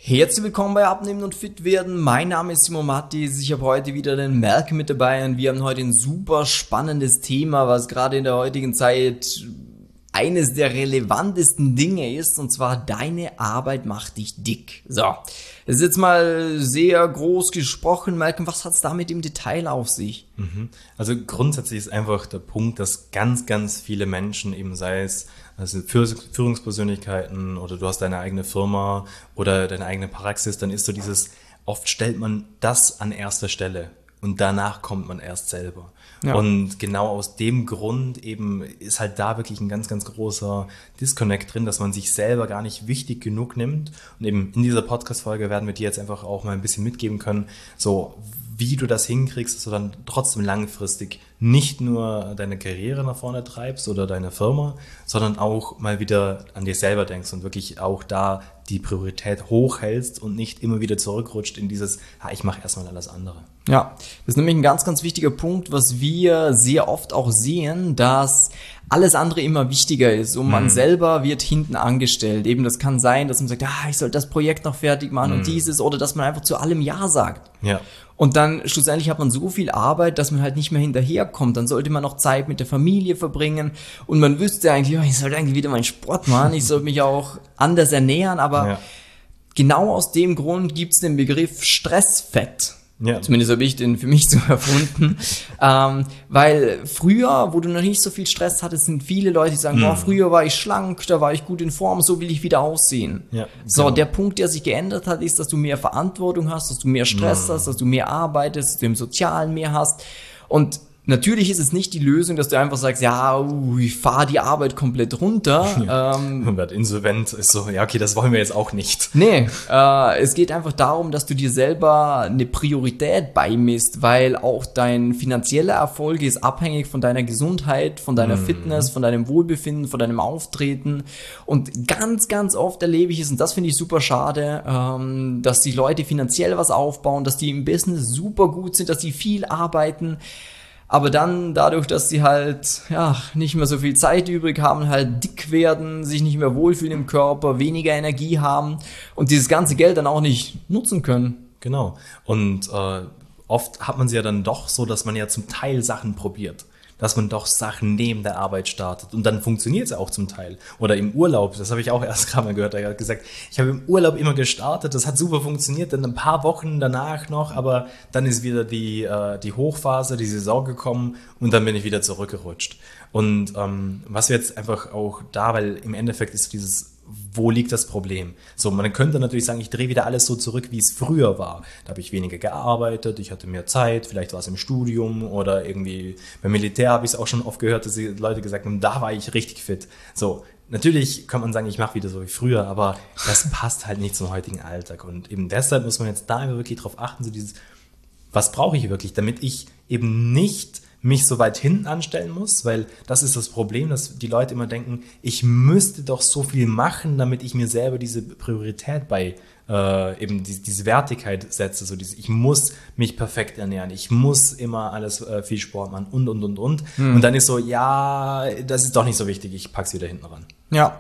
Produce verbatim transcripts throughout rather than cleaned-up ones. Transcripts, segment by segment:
Herzlich willkommen bei Abnehmen und Fit werden. Mein Name ist Simon Mattis. Ich habe heute wieder den Malcolm mit dabei und wir haben heute ein super spannendes Thema, was gerade in der heutigen Zeit eines der relevantesten Dinge ist, und zwar deine Arbeit macht dich dick. So, das ist jetzt mal sehr groß gesprochen. Malcolm, was hat es damit im Detail auf sich? Also grundsätzlich ist einfach der Punkt, dass ganz, ganz viele Menschen, eben sei es also Führungspersönlichkeiten oder du hast deine eigene Firma oder deine eigene Praxis, dann ist so dieses, oft stellt man das an erster Stelle und danach kommt man erst selber. Ja. Und genau aus dem Grund eben ist halt da wirklich ein ganz, ganz großer Disconnect drin, dass man sich selber gar nicht wichtig genug nimmt. Und eben in dieser Podcast-Folge werden wir dir jetzt einfach auch mal ein bisschen mitgeben können, so wie du das hinkriegst, dass du dann trotzdem langfristig nicht nur deine Karriere nach vorne treibst oder deine Firma, sondern auch mal wieder an dir selber denkst und wirklich auch da die Priorität hochhältst und nicht immer wieder zurückrutscht in dieses, ha, ich mache erstmal alles andere. Ja, das ist nämlich ein ganz, ganz wichtiger Punkt, was wir sehr oft auch sehen, dass alles andere immer wichtiger ist und man mm. selber wird hinten angestellt. Eben, das kann sein, dass man sagt, ah, ich soll das Projekt noch fertig machen mm. und dieses, oder dass man einfach zu allem Ja sagt. Ja. Und dann schlussendlich hat man so viel Arbeit, dass man halt nicht mehr hinterherkommt. Dann sollte man noch Zeit mit der Familie verbringen und man wüsste eigentlich, oh, ich sollte eigentlich wieder meinen Sport machen, ich sollte mich auch anders ernähren, aber ja. genau aus dem Grund gibt's den Begriff Stressfett. Ja. Zumindest habe ich den für mich so erfunden. ähm, weil früher, wo du noch nicht so viel Stress hattest, sind viele Leute, die sagen, mm. boah, früher war ich schlank, da war ich gut in Form, so will ich wieder aussehen. Ja, so, genau. Der Punkt, der sich geändert hat, ist, dass du mehr Verantwortung hast, dass du mehr Stress mm. hast, dass du mehr arbeitest, dass du im Sozialen mehr hast. Und natürlich ist es nicht die Lösung, dass du einfach sagst, ja, uh, ich fahre die Arbeit komplett runter. Ja. Ähm, Man wird insolvent, ist so, ja okay, das wollen wir jetzt auch nicht. Nee, äh, es geht einfach darum, dass du dir selber eine Priorität beimisst, weil auch dein finanzieller Erfolg ist abhängig von deiner Gesundheit, von deiner mm. Fitness, von deinem Wohlbefinden, von deinem Auftreten. Und ganz, ganz oft erlebe ich es, und das finde ich super schade, ähm, dass die Leute finanziell was aufbauen, dass die im Business super gut sind, dass die viel arbeiten, aber dann dadurch, dass sie halt ja nicht mehr so viel Zeit übrig haben, halt dick werden, sich nicht mehr wohlfühlen im Körper, weniger Energie haben und dieses ganze Geld dann auch nicht nutzen können. Genau. Und äh, oft hat man es ja dann doch so, dass man ja zum Teil Sachen probiert. Dass man doch Sachen neben der Arbeit startet. Und dann funktioniert es auch zum Teil. Oder im Urlaub, das habe ich auch erst gerade mal gehört, er hat gesagt, ich habe im Urlaub immer gestartet, das hat super funktioniert, dann ein paar Wochen danach noch, aber dann ist wieder die, äh, die Hochphase, die Saison gekommen und dann bin ich wieder zurückgerutscht. Und ähm, was wir jetzt einfach auch da, weil im Endeffekt ist dieses, wo liegt das Problem? So, man könnte natürlich sagen, ich drehe wieder alles so zurück, wie es früher war. Da habe ich weniger gearbeitet, ich hatte mehr Zeit, vielleicht war es im Studium oder irgendwie beim Militär habe ich es auch schon oft gehört, dass die Leute gesagt haben, da war ich richtig fit. So, natürlich kann man sagen, ich mache wieder so wie früher, aber das passt halt nicht zum heutigen Alltag. Und eben deshalb muss man jetzt da wirklich drauf achten, so dieses, was brauche ich wirklich, damit ich eben nicht mich so weit hinten anstellen muss, weil das ist das Problem, dass die Leute immer denken, ich müsste doch so viel machen, damit ich mir selber diese Priorität bei äh, eben die, diese Wertigkeit setze, so dieses, ich muss mich perfekt ernähren, ich muss immer alles äh, viel Sport machen und, und, und, und. Hm. Und dann ist so, ja, das ist doch nicht so wichtig, ich pack's wieder hinten ran. Ja,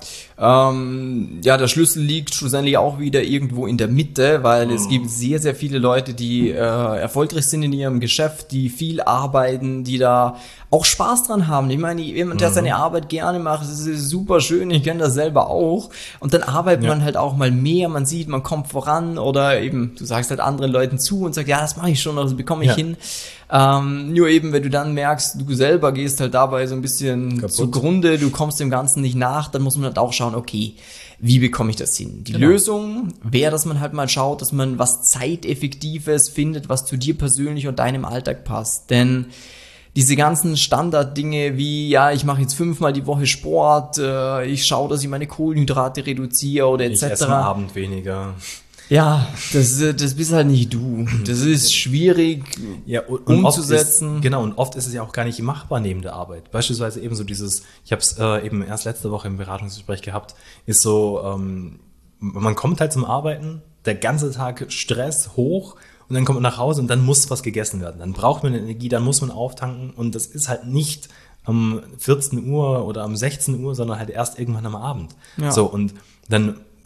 ähm, ja, der Schlüssel liegt schlussendlich auch wieder irgendwo in der Mitte, weil es gibt sehr, sehr viele Leute, die äh, erfolgreich sind in ihrem Geschäft, die viel arbeiten, die da auch Spaß dran haben. Ich meine, jemand, der seine Arbeit gerne macht, das ist super schön, ich kenne das selber auch. Und dann arbeitet ja. man halt auch mal mehr, man sieht, man kommt voran oder eben, du sagst halt anderen Leuten zu und sagst, ja, das mache ich schon, das bekomme ich ja. hin. Ähm, nur eben, wenn du dann merkst, du selber gehst halt dabei so ein bisschen Kaputt. zugrunde, du kommst dem Ganzen nicht nach, dann muss man halt auch schauen, okay, wie bekomme ich das hin? Die genau. Lösung wäre, dass man halt mal schaut, dass man was Zeiteffektives findet, was zu dir persönlich und deinem Alltag passt. Denn diese ganzen Standarddinge wie, ja, ich mache jetzt fünfmal die Woche Sport, äh, ich schaue, dass ich meine Kohlenhydrate reduziere oder et cetera. Ich esse am Abend weniger. Ja, das, das bist halt nicht du. Das ist schwierig ja, und, und umzusetzen. Ist, genau, und oft ist es ja auch gar nicht machbar neben der Arbeit. Beispielsweise eben so dieses, ich habe es äh, eben erst letzte Woche im Beratungsgespräch gehabt, ist so, ähm, man kommt halt zum Arbeiten, der ganze Tag Stress hoch und dann kommt man nach Hause und dann muss was gegessen werden. Dann braucht man Energie, dann muss man auftanken und das ist halt nicht um vierzehn Uhr oder um sechzehn Uhr, sondern halt erst irgendwann am Abend. Ja. So, und dann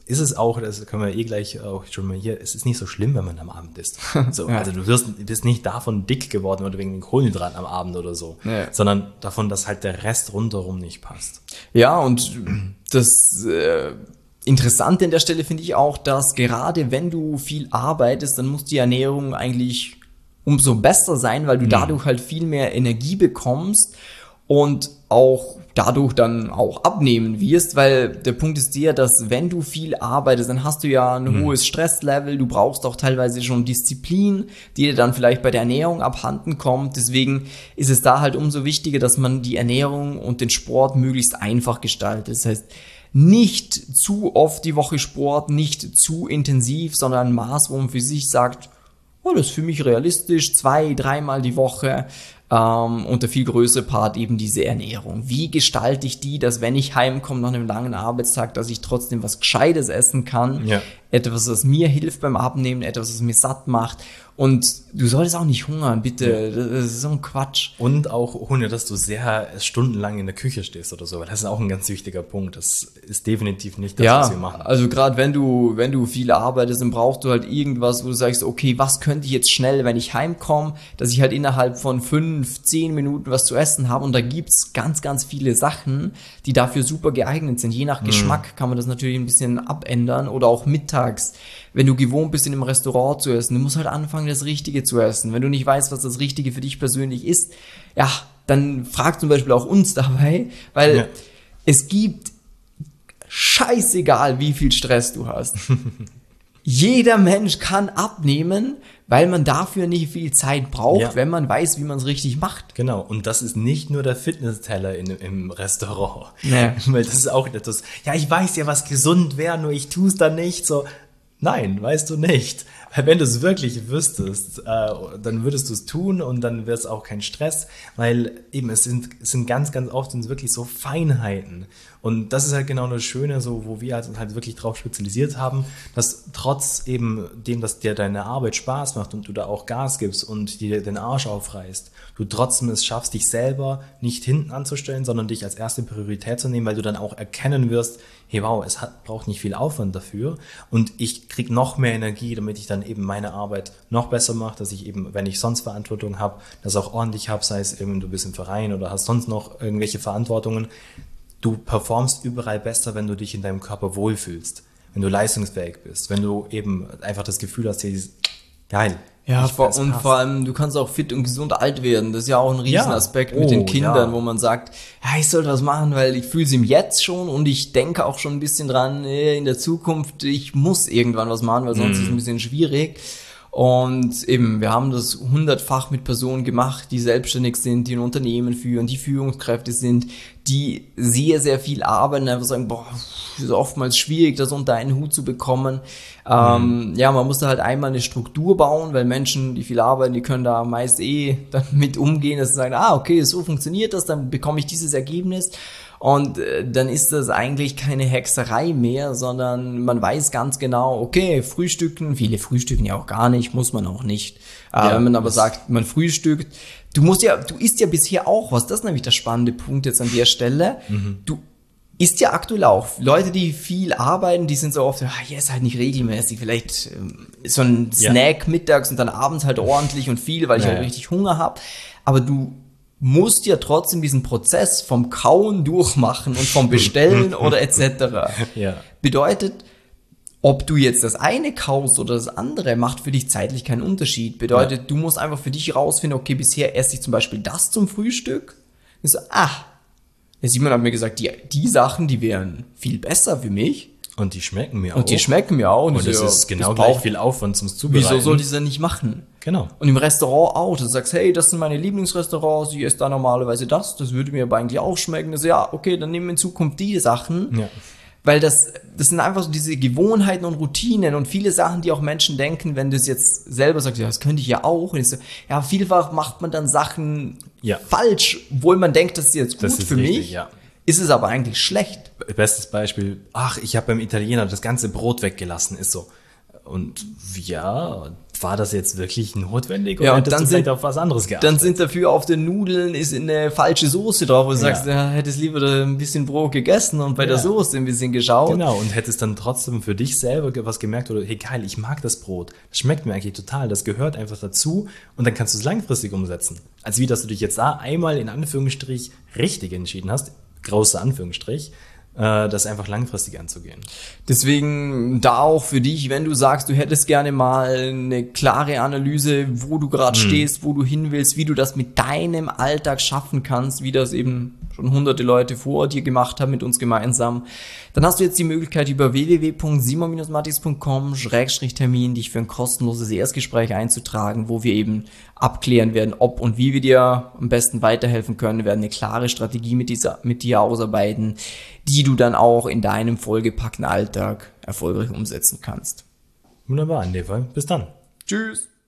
ist es auch, das können wir eh gleich auch schon mal hier, es ist nicht so schlimm, wenn man am Abend isst. So, ja. Also du wirst, bist nicht davon dick geworden oder wegen den Kohlenhydraten am Abend oder so, ja. sondern davon, dass halt der Rest rundherum nicht passt. Ja, und das äh, Interessante an der Stelle finde ich auch, dass gerade wenn du viel arbeitest, dann muss die Ernährung eigentlich umso besser sein, weil du mhm. dadurch halt viel mehr Energie bekommst und auch dadurch dann auch abnehmen wirst, weil der Punkt ist der, dass wenn du viel arbeitest, dann hast du ja ein mhm. hohes Stresslevel, du brauchst auch teilweise schon Disziplin, die dir dann vielleicht bei der Ernährung abhanden kommt. Deswegen ist es da halt umso wichtiger, dass man die Ernährung und den Sport möglichst einfach gestaltet. Das heißt, nicht zu oft die Woche Sport, nicht zu intensiv, sondern ein Maß, wo man für sich sagt, oh, das ist für mich realistisch, zwei, dreimal die Woche. Ähm, und der viel größere Part eben diese Ernährung. Wie gestalte ich die, dass wenn ich heimkomme nach einem langen Arbeitstag, dass ich trotzdem was Gescheites essen kann, ja. etwas, was mir hilft beim Abnehmen, etwas, was mir satt macht. Und du solltest auch nicht hungern, bitte. Das ist so ein Quatsch. Und auch ohne, dass du sehr stundenlang in der Küche stehst oder so. Das ist auch ein ganz wichtiger Punkt. Das ist definitiv nicht das, ja, was wir machen. Also gerade wenn du, wenn du viel arbeitest, dann brauchst du halt irgendwas, wo du sagst, okay, was könnte ich jetzt schnell, wenn ich heimkomme, dass ich halt innerhalb von fünf, zehn Minuten was zu essen habe. Und da gibt's ganz, ganz viele Sachen, die dafür super geeignet sind. Je nach Geschmack mm. kann man das natürlich ein bisschen abändern. Oder auch mittags, wenn du gewohnt bist, in einem Restaurant zu essen. Du musst halt anfangen, das Richtige zu essen. Wenn du nicht weißt, was das Richtige für dich persönlich ist, ja, dann frag zum Beispiel auch uns dabei, weil ja. es gibt scheißegal, wie viel Stress du hast. Jeder Mensch kann abnehmen, weil man dafür nicht viel Zeit braucht, ja. wenn man weiß, wie man es richtig macht. Genau, und das ist nicht nur der Fitnessteller in, im Restaurant. Ja. Weil das ist auch etwas, ja, ich weiß ja, was gesund wäre, nur ich tue es dann nicht, so. Nein, weißt du nicht. Weil wenn du es wirklich wüsstest, äh, dann würdest du es tun und dann wird es auch kein Stress, weil eben es sind, es sind ganz, ganz oft sind es wirklich so Feinheiten. Und das ist halt genau das Schöne, so wo wir halt, halt wirklich drauf spezialisiert haben, dass trotz eben dem, dass dir deine Arbeit Spaß macht und du da auch Gas gibst und dir den Arsch aufreißt, du trotzdem es schaffst, dich selber nicht hinten anzustellen, sondern dich als erste Priorität zu nehmen, weil du dann auch erkennen wirst, hey wow, es hat, braucht nicht viel Aufwand dafür und ich krieg noch mehr Energie, damit ich dann eben meine Arbeit noch besser mache, dass ich eben, wenn ich sonst Verantwortung habe, das auch ordentlich habe, sei es eben, du bist im Verein oder hast sonst noch irgendwelche Verantwortungen. Du performst überall besser, wenn du dich in deinem Körper wohlfühlst, wenn du leistungsfähig bist, wenn du eben einfach das Gefühl hast, hey, geil. Ja, vor, und passt. Vor allem, du kannst auch fit und gesund alt werden. Das ist ja auch ein Riesenaspekt ja. mit oh, den Kindern, ja. wo man sagt, ja, ich soll was machen, weil ich fühle es ihm jetzt schon und ich denke auch schon ein bisschen dran, in der Zukunft, ich muss irgendwann was machen, weil sonst mm. ist es ein bisschen schwierig. Und eben, wir haben das hundertfach mit Personen gemacht, die selbstständig sind, die ein Unternehmen führen, die Führungskräfte sind, die sehr, sehr viel arbeiten und einfach sagen, boah, es ist oftmals schwierig, das unter einen Hut zu bekommen. Mhm. Ähm, ja, man muss da halt einmal eine Struktur bauen, weil Menschen, die viel arbeiten, die können da meist eh damit umgehen, dass sie sagen, ah, okay, so funktioniert das, dann bekomme ich dieses Ergebnis. Und äh, dann ist das eigentlich keine Hexerei mehr, sondern man weiß ganz genau, okay, frühstücken, viele frühstücken ja auch gar nicht, muss man auch nicht. Äh, ja, wenn man aber sagt, man frühstückt, du musst ja, du isst ja bisher auch was, das ist nämlich der spannende Punkt jetzt an der Stelle. Mhm. Du isst ja aktuell auch. Leute, die viel arbeiten, die sind so oft, ah, ja, ist halt nicht regelmäßig, vielleicht ähm, so ein Snack ja. mittags und dann abends halt ordentlich und viel, weil ich ja. halt richtig Hunger habe. Aber du musst ja trotzdem diesen Prozess vom Kauen durchmachen und vom Bestellen oder et cetera. Ja. Bedeutet, ob du jetzt das eine kaust oder das andere, macht für dich zeitlich keinen Unterschied. Bedeutet, ja. du musst einfach für dich rausfinden, okay, bisher esse ich zum Beispiel das zum Frühstück. Und so, ah, der Simon hat mir gesagt, die, die Sachen, die wären viel besser für mich. Und die schmecken mir auch. Und die schmecken mir auch. Und, und das ja, ist genau gleich viel Aufwand zum Zubereiten. Wieso soll ich das denn nicht machen? Genau. Und im Restaurant auch. Du sagst, hey, das sind meine Lieblingsrestaurants, ich esse da normalerweise das, das würde mir aber eigentlich auch schmecken. Das, ja, okay, dann nehmen wir in Zukunft die Sachen. Ja. Weil das, das sind einfach so diese Gewohnheiten und Routinen und viele Sachen, die auch Menschen denken, wenn du es jetzt selber sagst, ja, das könnte ich ja auch. Und ich so, ja, vielfach macht man dann Sachen ja. falsch, obwohl man denkt, das ist jetzt gut das ist für richtig, mich. Ja. Ist es aber eigentlich schlecht. Bestes Beispiel, ach, ich habe beim Italiener das ganze Brot weggelassen, ist so. Und ja, war das jetzt wirklich notwendig Ja, oder und hättest dann du vielleicht sind- auf was anderes geachtet? Dann sind dafür auf den Nudeln ist eine falsche Soße drauf, wo du sagst, Ja. ja, hättest lieber da ein bisschen Brot gegessen und bei der Ja. Soße ein bisschen geschaut. Genau, und hättest dann trotzdem für dich selber ge- was gemerkt oder, hey geil, ich mag das Brot, das schmeckt mir eigentlich total, das gehört einfach dazu und dann kannst du es langfristig umsetzen. Als wie, dass du dich jetzt da einmal in Anführungsstrich richtig entschieden hast, großer Anführungsstrich, äh, das einfach langfristig anzugehen. Deswegen da auch für dich, wenn du sagst, du hättest gerne mal eine klare Analyse, wo du gerade stehst, wo du hin willst, wie du das mit deinem Alltag schaffen kannst, wie das eben schon hunderte Leute vor dir gemacht haben mit uns gemeinsam, dann hast du jetzt die Möglichkeit über w w w punkt simon mattix punkt com Schrägstrich Termin dich für ein kostenloses Erstgespräch einzutragen, wo wir eben abklären werden, ob und wie wir dir am besten weiterhelfen können. Wir werden eine klare Strategie mit, dieser, mit dir ausarbeiten, die du dann auch in deinem vollgepackten Alltag erfolgreich umsetzen kannst. Wunderbar, in dem Fall. Bis dann. Tschüss!